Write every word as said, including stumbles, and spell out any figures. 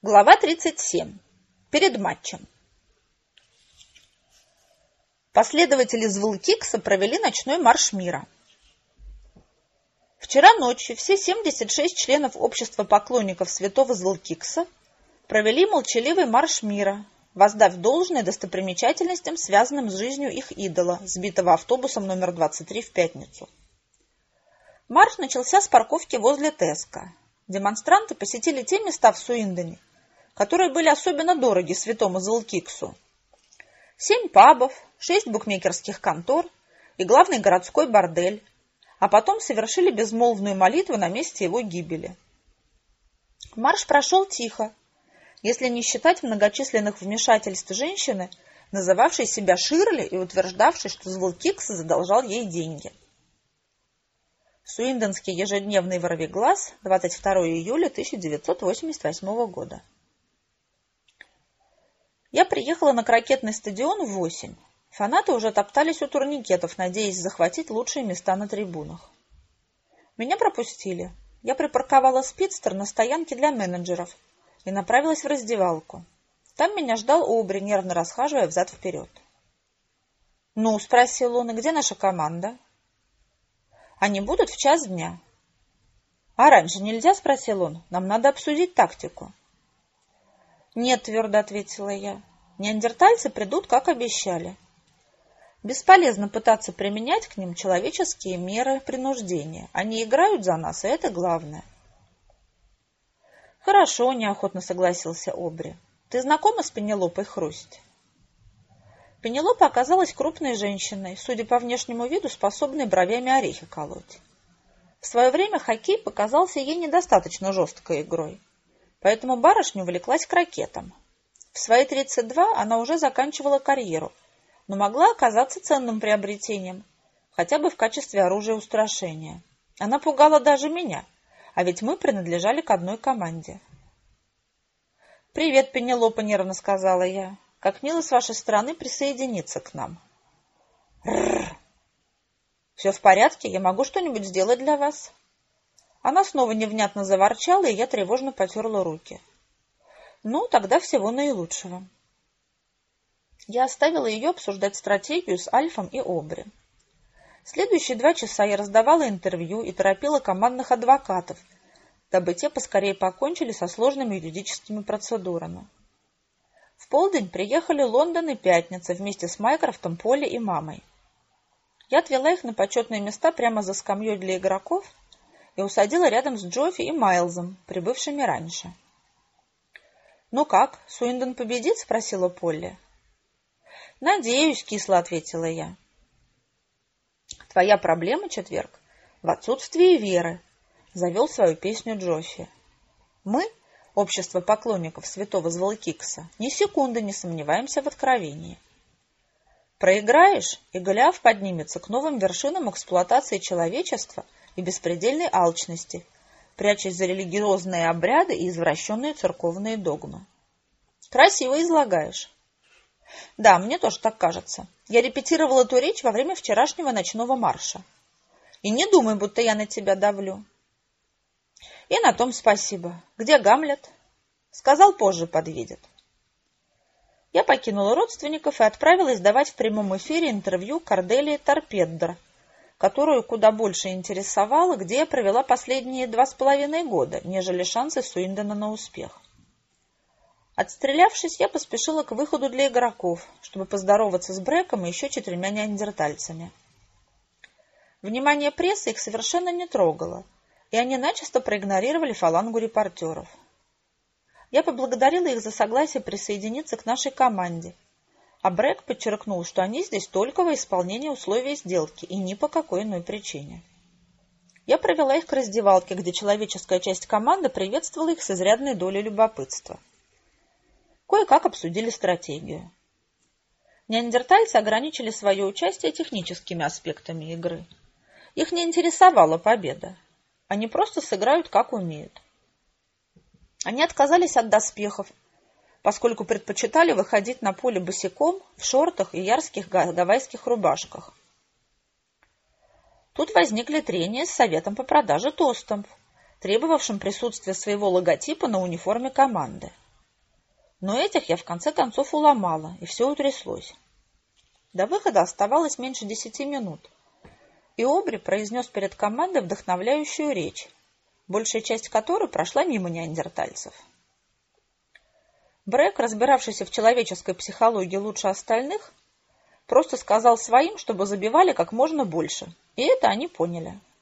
Глава тридцать семь. Перед матчем. Последователи Звулкикса провели ночной марш мира. Вчера ночью все семьдесят шесть членов общества поклонников святого Звулкикса провели молчаливый марш мира, воздав должное достопримечательностям, связанным с жизнью их идола, сбитого автобусом номер двадцать три в пятницу. Марш начался с парковки возле Теска. Демонстранты посетили те места в Суиндоне, которые были особенно дороги святому Звулкиксу. Семь пабов, шесть букмекерских контор и главный городской бордель, а потом совершили безмолвную молитву на месте его гибели. Марш прошел тихо, если не считать многочисленных вмешательств женщины, называвшей себя Ширли и утверждавшей, что Звулкикс задолжал ей деньги. Суиндонский ежедневный Воровиглаз, двадцать второго июля тысяча девятьсот восемьдесят восьмого года. Я приехала на крокетный стадион в восемь. Фанаты уже топтались у турникетов, надеясь захватить лучшие места на трибунах. Меня пропустили. Я припарковала спидстер на стоянке для менеджеров и направилась в раздевалку. Там меня ждал Обри, нервно расхаживая взад-вперед. «Ну?» – спросил он, – «и где наша команда?» «Они будут в час дня». «А раньше нельзя?» – спросил он. «Нам надо обсудить тактику». «Нет», – твердо ответила я. «Неандертальцы придут, как обещали. Бесполезно пытаться применять к ним человеческие меры принуждения. Они играют за нас, и это главное». «Хорошо», – неохотно согласился Обри. «Ты знакома с Пенелопой Хрусть?» Пенелопа оказалась крупной женщиной, судя по внешнему виду, способной бровями орехи колоть. В свое время хоккей показался ей недостаточно жесткой игрой, поэтому барышня увлеклась крокетом. В свои тридцать два она уже заканчивала карьеру, но могла оказаться ценным приобретением, хотя бы в качестве оружия устрашения. Она пугала даже меня, а ведь мы принадлежали к одной команде. «Привет, Пенелопа», — нервно сказала я. «Как мило с вашей стороны присоединиться к нам». «Рррр! Все в порядке? Я могу что-нибудь сделать для вас?» Она снова невнятно заворчала, и я тревожно потерла руки. «Ну, тогда всего наилучшего». Я оставила ее обсуждать стратегию с Альфом и Обри. Следующие два часа я раздавала интервью и торопила командных адвокатов, дабы те поскорее покончили со сложными юридическими процедурами. В полдень приехали Лондон и Пятница вместе с Майкрофтом, Полли и мамой. Я отвела их на почетные места прямо за скамьей для игроков и усадила рядом с Джоффи и Майлзом, прибывшими раньше. «Ну как, Суиндон победит?» – спросила Полли. «Надеюсь», – кисло ответила я. «Твоя проблема, четверг, в отсутствии веры», – завел свою песню Джоффи. «Мы, общество поклонников святого Звулкикса, ни секунды не сомневаемся в откровении. Проиграешь, и Голиаф поднимется к новым вершинам эксплуатации человечества и беспредельной алчности, прячась за религиозные обряды и извращенные церковные догмы. Красиво излагаешь». «Да, мне тоже так кажется. Я репетировала эту речь во время вчерашнего ночного марша. И не думай, будто я на тебя давлю». «И на том спасибо. Где Гамлет?» «Сказал, позже подъедет». Я покинула родственников и отправилась давать в прямом эфире интервью Корделии Торпеддер, которую куда больше интересовало, где я провела последние два с половиной года, нежели шансы Суиндона на успех. Отстрелявшись, я поспешила к выходу для игроков, чтобы поздороваться с Брэком и еще четырьмя неандертальцами. Внимание прессы их совершенно не трогало, и они начисто проигнорировали фалангу репортеров. Я поблагодарила их за согласие присоединиться к нашей команде, а Брэк подчеркнул, что они здесь только во исполнение условий сделки и ни по какой иной причине. Я провела их к раздевалке, где человеческая часть команды приветствовала их с изрядной долей любопытства. Кое-как обсудили стратегию. Неандертальцы ограничили свое участие техническими аспектами игры. Их не интересовала победа. Они просто сыграют, как умеют. Они отказались от доспехов, поскольку предпочитали выходить на поле босиком, в шортах и ярких гавайских рубашках. Тут возникли трения с советом по продаже тостов, требовавшим присутствия своего логотипа на униформе команды. Но этих я в конце концов уломала, и все утряслось. До выхода оставалось меньше десяти минут, и Обри произнес перед командой вдохновляющую речь, большая часть которой прошла мимо неандертальцев. Брэк, разбиравшийся в человеческой психологии лучше остальных, просто сказал своим, чтобы забивали как можно больше, и это они поняли.